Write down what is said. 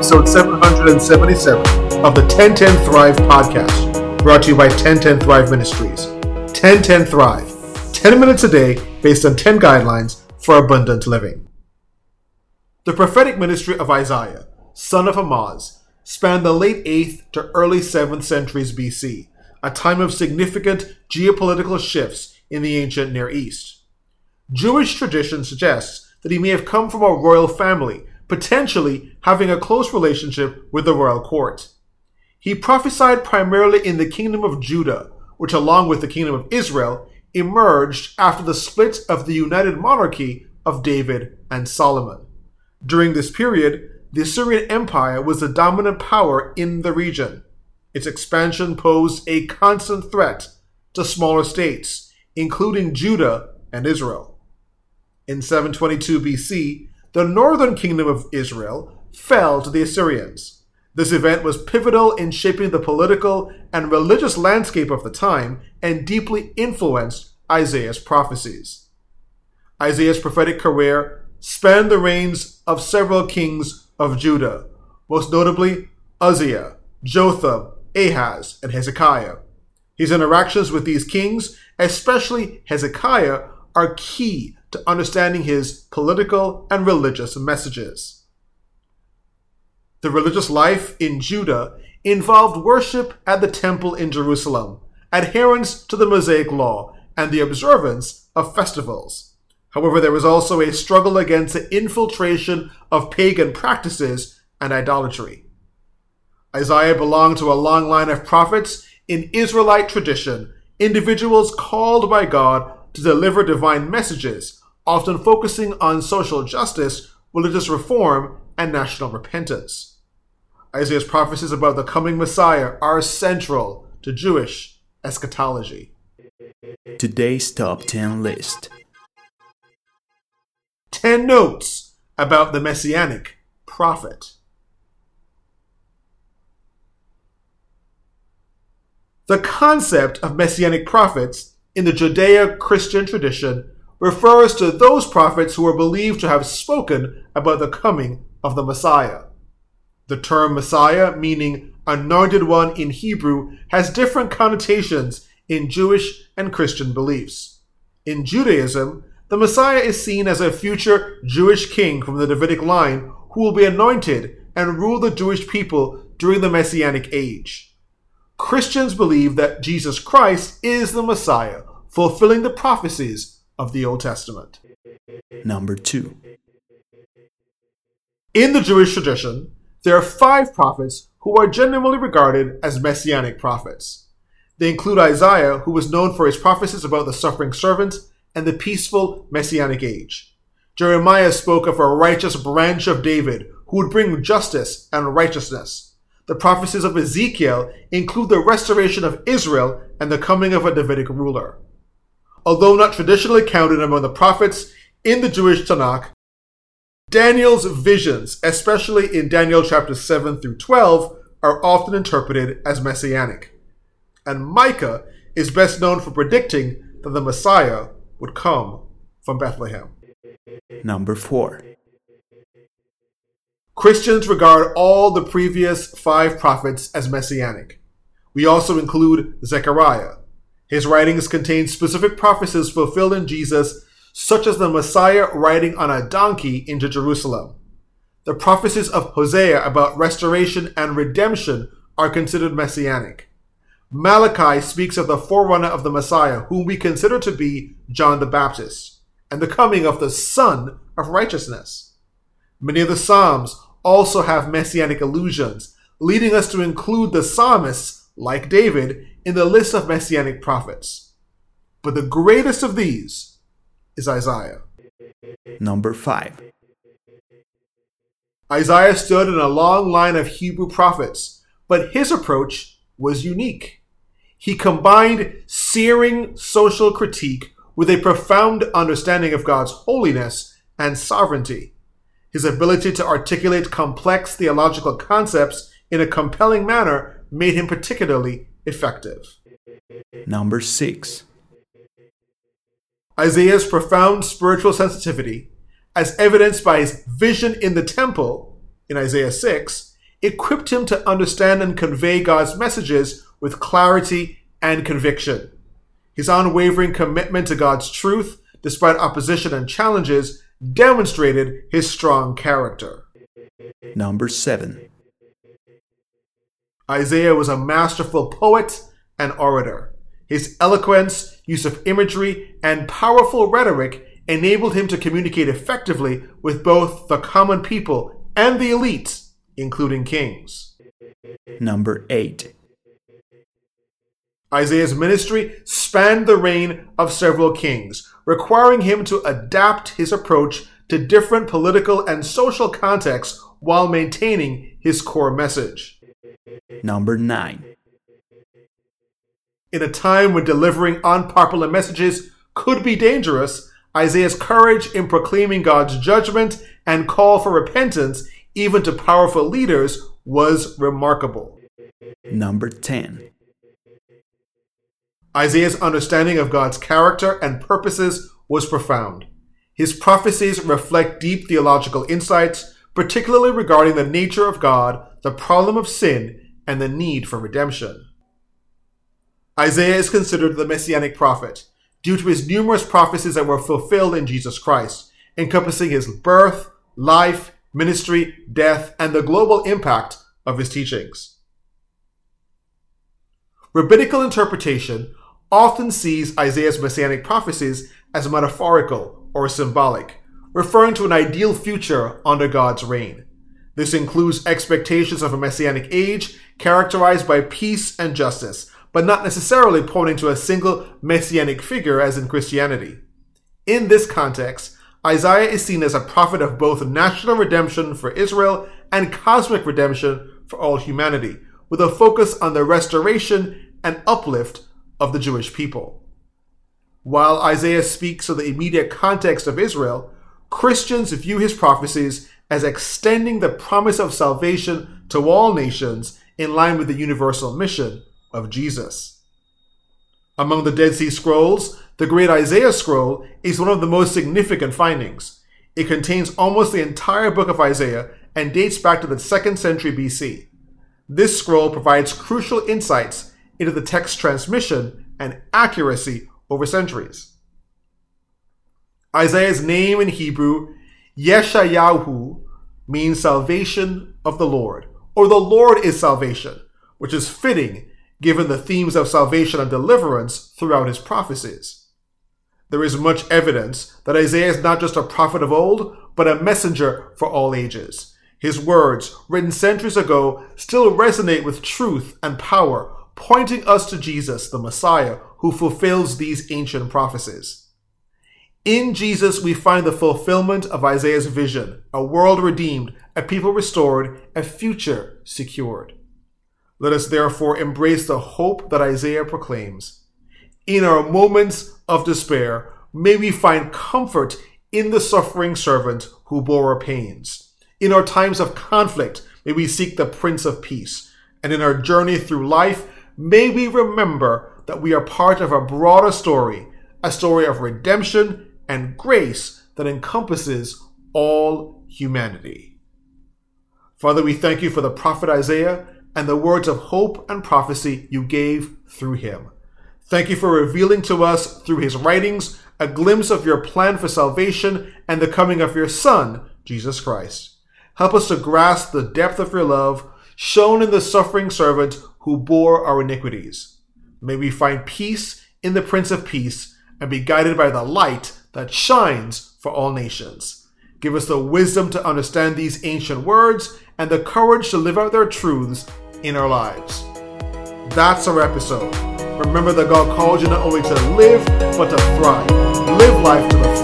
episode 777 of the 1010 Thrive podcast, brought to you by 1010 Thrive Ministries. 1010 Thrive, 10 minutes a day based on 10 guidelines for abundant living. The prophetic ministry of Isaiah, son of Amoz, spanned the late 8th to early 7th centuries BC, a time of significant geopolitical shifts in the ancient Near East. Jewish tradition suggests that he may have come from a royal family, potentially having a close relationship with the royal court. He prophesied primarily in the kingdom of Judah, which along with the kingdom of Israel, emerged after the split of the united monarchy of David and Solomon. During this period, the Assyrian Empire was the dominant power in the region. Its expansion posed a constant threat to smaller states, including Judah and Israel. In 722 BC, the northern kingdom of Israel fell to the Assyrians. This event was pivotal in shaping the political and religious landscape of the time and deeply influenced Isaiah's prophecies. Isaiah's prophetic career spanned the reigns of several kings of Judah, most notably Uzziah, Jotham, Ahaz, and Hezekiah. His interactions with these kings, especially Hezekiah, are key to understanding his political and religious messages. The religious life in Judah involved worship at the temple in Jerusalem, adherence to the Mosaic law, and the observance of festivals. However, there was also a struggle against the infiltration of pagan practices and idolatry. Isaiah belonged to a long line of prophets in Israelite tradition, individuals called by God to deliver divine messages, often focusing on social justice, religious reform, and national repentance. Isaiah's prophecies about the coming Messiah are central to Jewish eschatology. Today's Top 10 List. 10 notes about the Messianic prophet. The concept of Messianic prophets in the Judeo-Christian tradition refers to those prophets who are believed to have spoken about the coming of the Messiah. The term Messiah, meaning anointed one in Hebrew, has different connotations in Jewish and Christian beliefs. In Judaism, the Messiah is seen as a future Jewish king from the Davidic line who will be anointed and rule the Jewish people during the Messianic age. Christians believe that Jesus Christ is the Messiah, fulfilling the prophecies of the Old Testament. Number 2. In the Jewish tradition, there are 5 prophets who are generally regarded as Messianic prophets. They include Isaiah, who was known for his prophecies about the suffering servant and the peaceful Messianic age. Jeremiah spoke of a righteous branch of David who would bring justice and righteousness. The prophecies of Ezekiel include the restoration of Israel and the coming of a Davidic ruler. Although not traditionally counted among the prophets in the Jewish Tanakh, Daniel's visions, especially in Daniel chapters 7 through 12, are often interpreted as messianic. And Micah is best known for predicting that the Messiah would come from Bethlehem. Number 4. Christians regard all the previous 5 prophets as messianic. We also include Zechariah. His writings contain specific prophecies fulfilled in Jesus, such as the Messiah riding on a donkey into Jerusalem. The prophecies of Hosea about restoration and redemption are considered messianic. Malachi speaks of the forerunner of the Messiah, whom we consider to be John the Baptist, and the coming of the Son of Righteousness. Many of the Psalms also have messianic allusions, leading us to include the psalmists, like David, in the list of messianic prophets. But the greatest of these is Isaiah. Number 5. Isaiah stood in a long line of Hebrew prophets, but his approach was unique. He combined searing social critique with a profound understanding of God's holiness and sovereignty. His ability to articulate complex theological concepts in a compelling manner made him particularly effective. Number 6. Isaiah's profound spiritual sensitivity, as evidenced by his vision in the temple in Isaiah 6, equipped him to understand and convey God's messages with clarity and conviction. His unwavering commitment to God's truth, despite opposition and challenges, demonstrated his strong character. Number 7. Isaiah was a masterful poet and orator. His eloquence, use of imagery, and powerful rhetoric enabled him to communicate effectively with both the common people and the elites, including kings. Number 8. Isaiah's ministry spanned the reign of several kings, requiring him to adapt his approach to different political and social contexts while maintaining his core message. Number 9. In a time when delivering unpopular messages could be dangerous, Isaiah's courage in proclaiming God's judgment and call for repentance, even to powerful leaders, was remarkable. Number 10. Isaiah's understanding of God's character and purposes was profound. His prophecies reflect deep theological insights, particularly regarding the nature of God, the problem of sin, and the need for redemption. Isaiah is considered the messianic prophet due to his numerous prophecies that were fulfilled in Jesus Christ, encompassing his birth, life, ministry, death, and the global impact of his teachings. Rabbinical interpretation often sees Isaiah's messianic prophecies as metaphorical or symbolic, referring to an ideal future under God's reign. This includes expectations of a messianic age characterized by peace and justice, but not necessarily pointing to a single messianic figure as in Christianity. In this context, Isaiah is seen as a prophet of both national redemption for Israel and cosmic redemption for all humanity, with a focus on the restoration and uplift of the Jewish people. While Isaiah speaks of the immediate context of Israel, Christians view his prophecies as extending the promise of salvation to all nations in line with the universal mission of Jesus. Among the Dead Sea Scrolls, the Great Isaiah Scroll is one of the most significant findings. It contains almost the entire book of Isaiah and dates back to the 2nd century BC. This scroll provides crucial insights into the text's transmission and accuracy over centuries. Isaiah's name in Hebrew, Yeshayahu, means salvation of the Lord, or the Lord is salvation, which is fitting given the themes of salvation and deliverance throughout his prophecies. There is much evidence that Isaiah is not just a prophet of old, but a messenger for all ages. His words, written centuries ago, still resonate with truth and power, pointing us to Jesus, the Messiah, who fulfills these ancient prophecies. In Jesus, we find the fulfillment of Isaiah's vision, a world redeemed, a people restored, a future secured. Let us therefore embrace the hope that Isaiah proclaims. In our moments of despair, may we find comfort in the suffering servant who bore our pains. In our times of conflict, may we seek the Prince of Peace. And in our journey through life, may we remember that we are part of a broader story, a story of redemption and grace that encompasses all humanity. Father, we thank you for the prophet Isaiah and the words of hope and prophecy you gave through him. Thank you for revealing to us through his writings a glimpse of your plan for salvation and the coming of your Son, Jesus Christ. Help us to grasp the depth of your love shown in the suffering servant who bore our iniquities. May we find peace in the Prince of Peace and be guided by the light that shines for all nations. Give us the wisdom to understand these ancient words and the courage to live out their truths in our lives. That's our episode. Remember that God called you not only to live, but to thrive. Live life to the